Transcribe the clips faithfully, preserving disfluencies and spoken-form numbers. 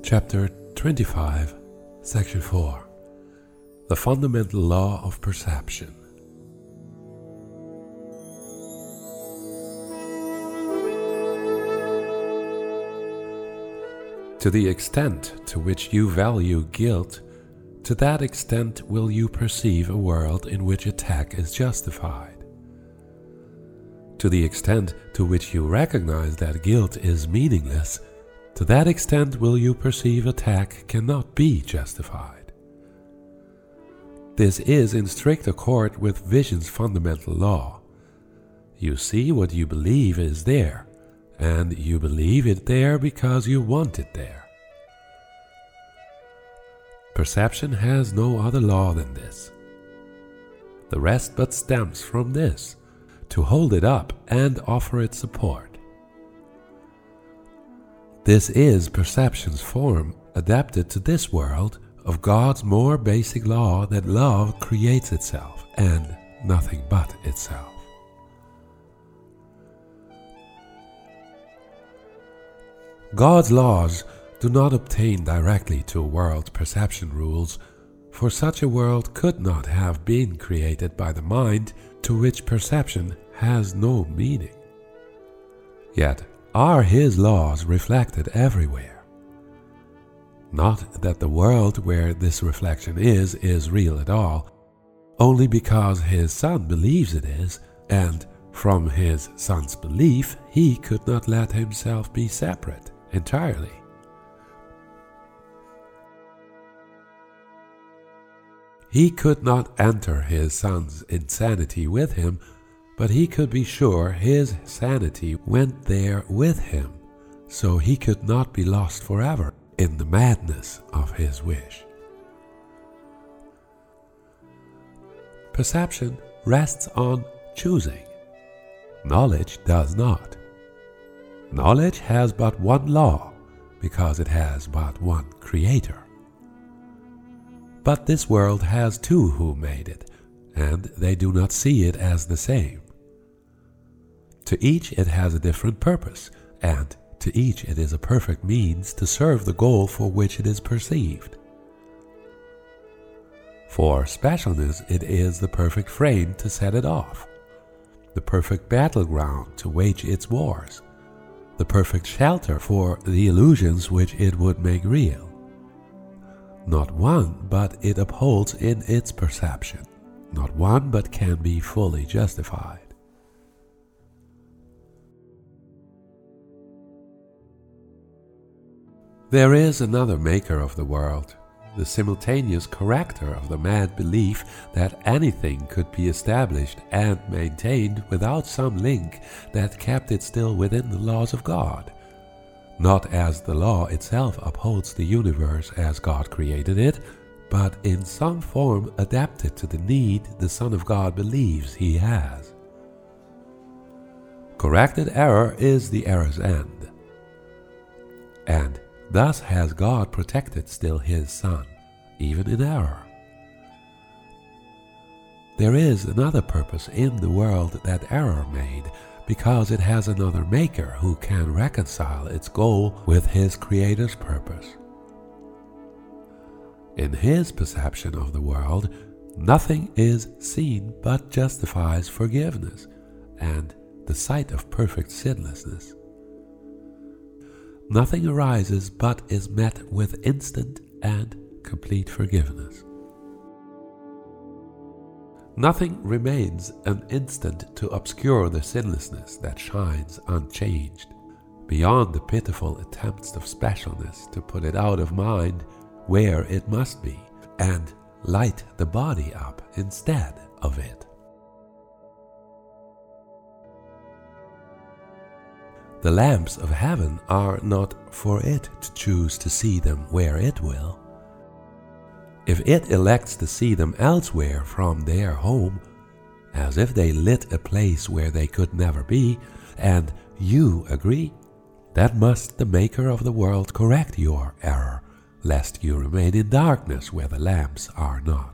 Chapter twenty-five, Section four. The Fundamental Law of Perception. To the extent to which you value guilt, to that extent will you perceive a world in which attack is justified. To the extent to which you recognize that guilt is meaningless, to that extent will you perceive attack cannot be justified. This is in strict accord with vision's fundamental law. You see what you believe is there, and you believe it there because you want it there. Perception has no other law than this. The rest but stems from this, to hold it up and offer it support. This is perception's form adapted to this world of God's more basic law that love creates itself and nothing but itself. God's laws do not obtain directly to a world's perception rules, for such a world could not have been created by the mind to which perception has no meaning. Yet are His laws reflected everywhere. Not that the world where this reflection is, is real at all, only because His Son believes it is, and from His Son's belief He could not let Himself be separate entirely. He could not enter His Son's insanity with Him, but He could be sure His sanity went there with Him, so He could not be lost forever in the madness of His wish. Perception rests on choosing. Knowledge does not. Knowledge has but one law, because it has but one creator. But this world has two who made it, and they do not see it as the same. To each it has a different purpose, and to each it is a perfect means to serve the goal for which it is perceived. For specialness it is the perfect frame to set it off, the perfect battleground to wage its wars, the perfect shelter for the illusions which it would make real. Not one but it upholds in its perception, not one but can be fully justified. There is another maker of the world, the simultaneous corrector of the mad belief that anything could be established and maintained without some link that kept it still within the laws of God, not as the law itself upholds the universe as God created it, but in some form adapted to the need the Son of God believes He has. Corrected error is the error's end, and thus has God protected still His Son, even in error. There is another purpose in the world that error made, because it has another maker who can reconcile its goal with His Creator's purpose. In His perception of the world, nothing is seen but justifies forgiveness and the sight of perfect sinlessness. Nothing arises but is met with instant and complete forgiveness. Nothing remains an instant to obscure the sinlessness that shines unchanged, beyond the pitiful attempts of specialness to put it out of mind where it must be, and light the body up instead of it. The lamps of heaven are not for it to choose to see them where it will. If it elects to see them elsewhere from their home, as if they lit a place where they could never be, and you agree, then must the Maker of the world correct your error, lest you remain in darkness where the lamps are not.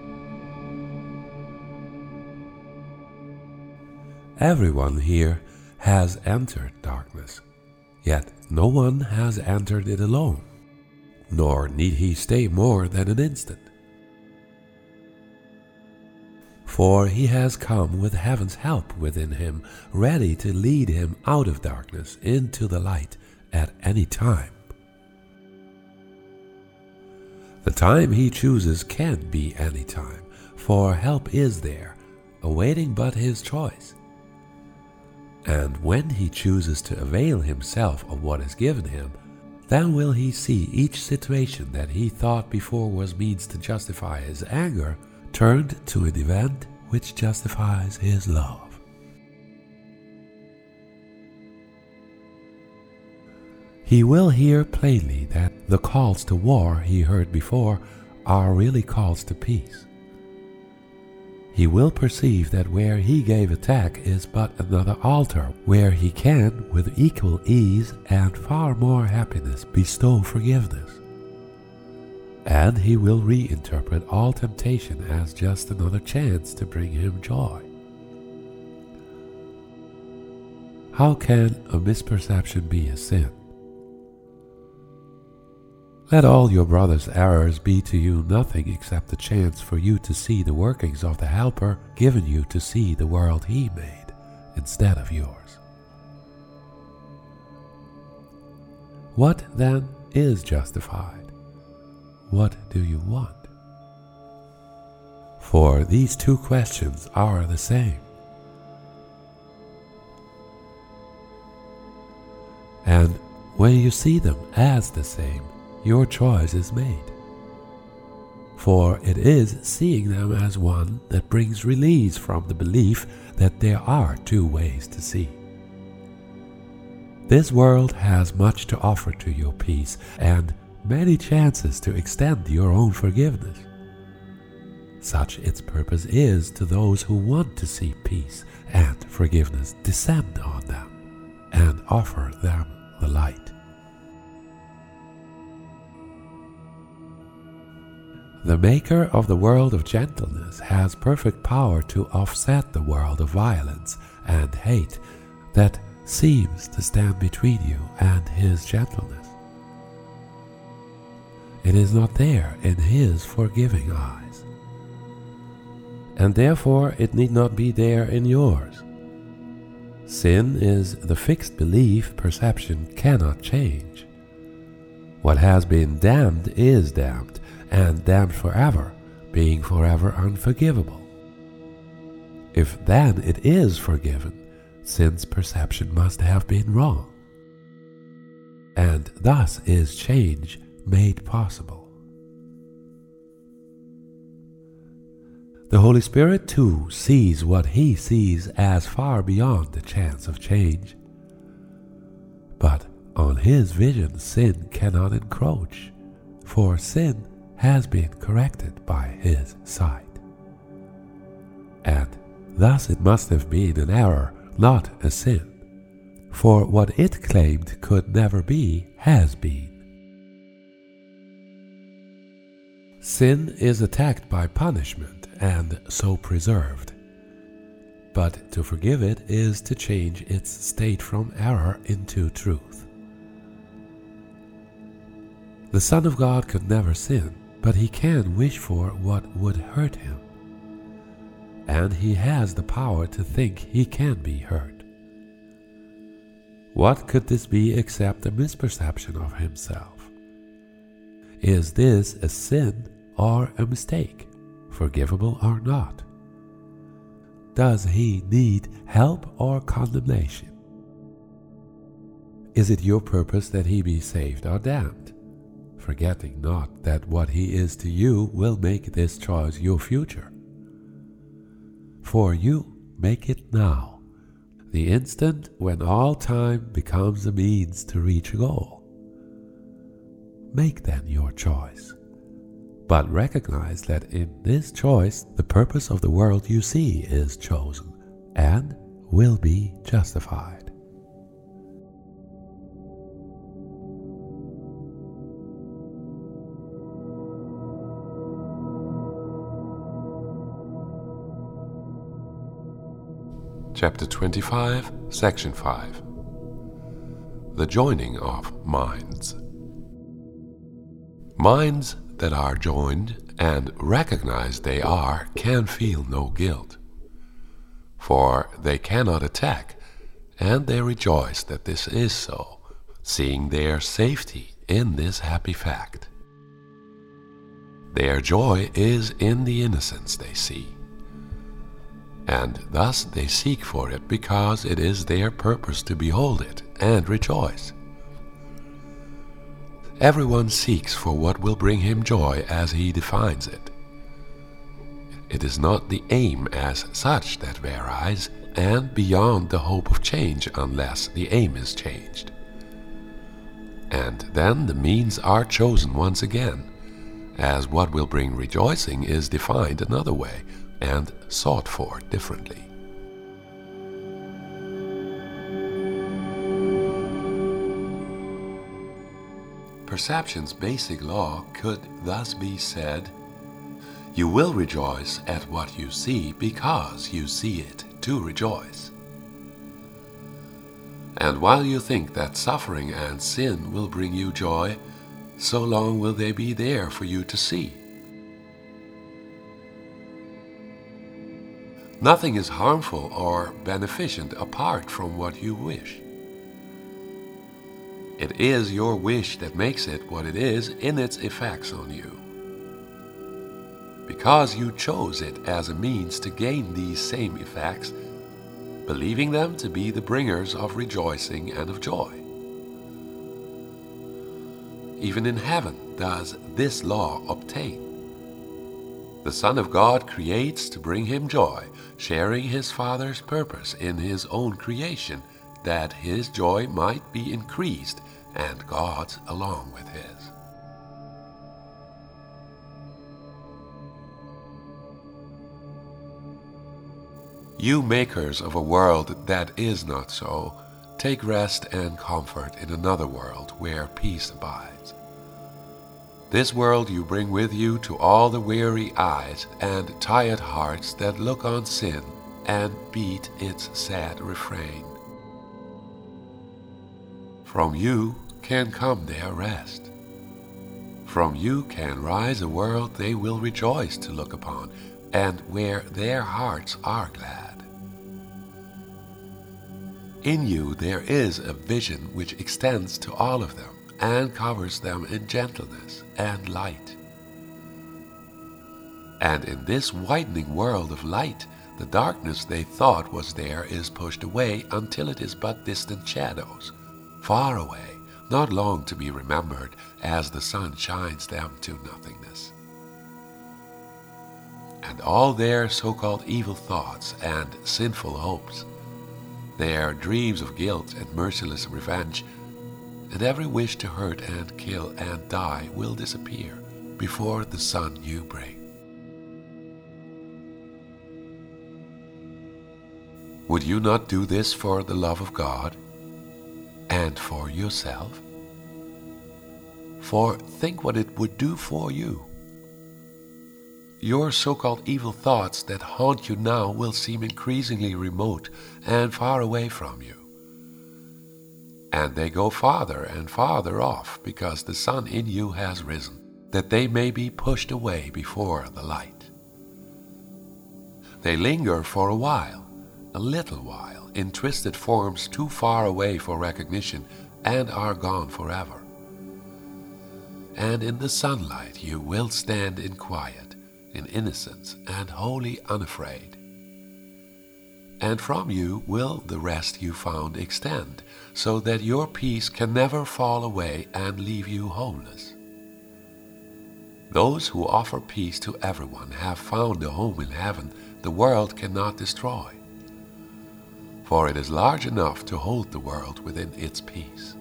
Everyone here has entered darkness, yet no one has entered it alone, nor need he stay more than an instant. For he has come with heaven's help within him, ready to lead him out of darkness into the light at any time. The time he chooses can be any time, for help is there, awaiting but his choice. And when he chooses to avail himself of what is given him, then will he see each situation that he thought before was means to justify his anger turned to an event which justifies his love. He will hear plainly that the calls to war he heard before are really calls to peace. He will perceive that where he gave attack is but another altar where he can, with equal ease and far more happiness, bestow forgiveness. And he will reinterpret all temptation as just another chance to bring him joy. How can a misperception be a sin? Let all your brother's errors be to you nothing except a chance for you to see the workings of the Helper given you to see the world he made instead of yours. What then is justified? What do you want? For these two questions are the same. And when you see them as the same, your choice is made. For it is seeing them as one that brings release from the belief that there are two ways to see. This world has much to offer to your peace and many chances to extend your own forgiveness. Such its purpose is to those who want to see peace and forgiveness descend on them and offer them the light. The Maker of the world of gentleness has perfect power to offset the world of violence and hate that seems to stand between you and his gentleness. It is not there in his forgiving eyes, and therefore it need not be there in yours. Sin is the fixed belief perception cannot change. What has been damned is damned, and damned forever, being forever unforgivable. If then it is forgiven, sin's perception must have been wrong, and thus is change made possible. The Holy Spirit too sees what he sees as far beyond the chance of change, but on his vision sin cannot encroach, for sin has been corrected by his sight. And thus it must have been an error, not a sin, for what it claimed could never be has been. Sin is attacked by punishment and so preserved, but to forgive it is to change its state from error into truth. The Son of God could never sin, but he can wish for what would hurt him, and he has the power to think he can be hurt. What could this be except a misperception of himself? Is this a sin or a mistake, forgivable or not? Does he need help or condemnation? Is it your purpose that he be saved or damned? Forgetting not that what he is to you will make this choice your future. For you make it now, the instant when all time becomes a means to reach a goal. Make then your choice, but recognize that in this choice the purpose of the world you see is chosen and will be justified. Chapter twenty-five, Section five. The joining of minds. Minds that are joined and recognize they are can feel no guilt, for they cannot attack, and they rejoice that this is so, seeing their safety in this happy fact. Their joy is in the innocence they see, and thus they seek for it because it is their purpose to behold it and rejoice. Everyone seeks for what will bring him joy as he defines it. It is not the aim as such that varies and beyond the hope of change unless the aim is changed. And then the means are chosen once again, as what will bring rejoicing is defined another way and sought for differently. Perception's basic law could thus be said: you will rejoice at what you see because you see it to rejoice. And while you think that suffering and sin will bring you joy, so long will they be there for you to see. Nothing is harmful or beneficent apart from what you wish. It is your wish that makes it what it is in its effects on you. Because you chose it as a means to gain these same effects, believing them to be the bringers of rejoicing and of joy. Even in heaven does this law obtain. The Son of God creates to bring him joy, sharing his Father's purpose in his own creation, that his joy might be increased and God's along with his. You makers of a world that is not so, take rest and comfort in another world where peace abides. This world you bring with you to all the weary eyes and tired hearts that look on sin and beat its sad refrain. From you can come their rest. From you can rise a world they will rejoice to look upon, and where their hearts are glad. In you there is a vision which extends to all of them and covers them in gentleness and light. And in this widening world of light, the darkness they thought was there is pushed away until it is but distant shadows, far away, not long to be remembered, as the sun shines them to nothingness. And all their so-called evil thoughts and sinful hopes, their dreams of guilt and merciless revenge, and every wish to hurt and kill and die will disappear before the sun you bring. Would you not do this for the love of God and for yourself? For think what it would do for you. Your so-called evil thoughts that haunt you now will seem increasingly remote and far away from you. And they go farther and farther off because the sun in you has risen, that they may be pushed away before the light. They linger for a while, a little while, in twisted forms too far away for recognition, and are gone forever. And in the sunlight you will stand in quiet, in innocence, and wholly unafraid. And from you will the rest you found extend, so that your peace can never fall away and leave you homeless. Those who offer peace to everyone have found a home in heaven the world cannot destroy, for it is large enough to hold the world within its peace.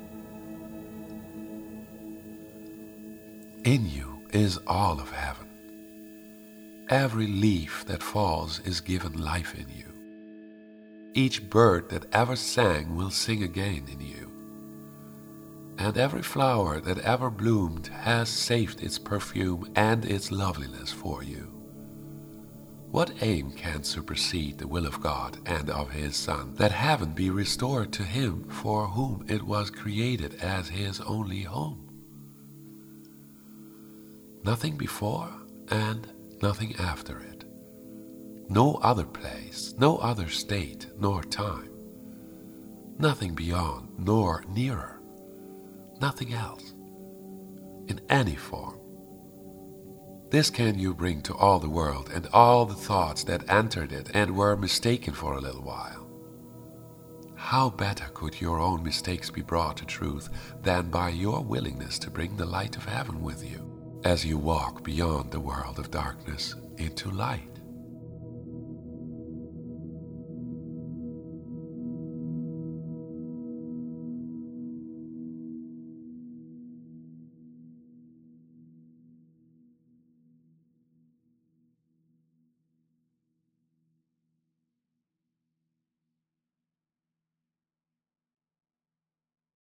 In you is all of heaven. Every leaf that falls is given life in you. Each bird that ever sang will sing again in you. And every flower that ever bloomed has saved its perfume and its loveliness for you. What aim can supersede the will of God and of His Son, that heaven be restored to Him for whom it was created as His only home? Nothing before and nothing after it. No other place, no other state nor time. Nothing beyond nor nearer. Nothing else, in any form. This can you bring to all the world and all the thoughts that entered it and were mistaken for a little while. How better could your own mistakes be brought to truth than by your willingness to bring the light of heaven with you, as you walk beyond the world of darkness into light?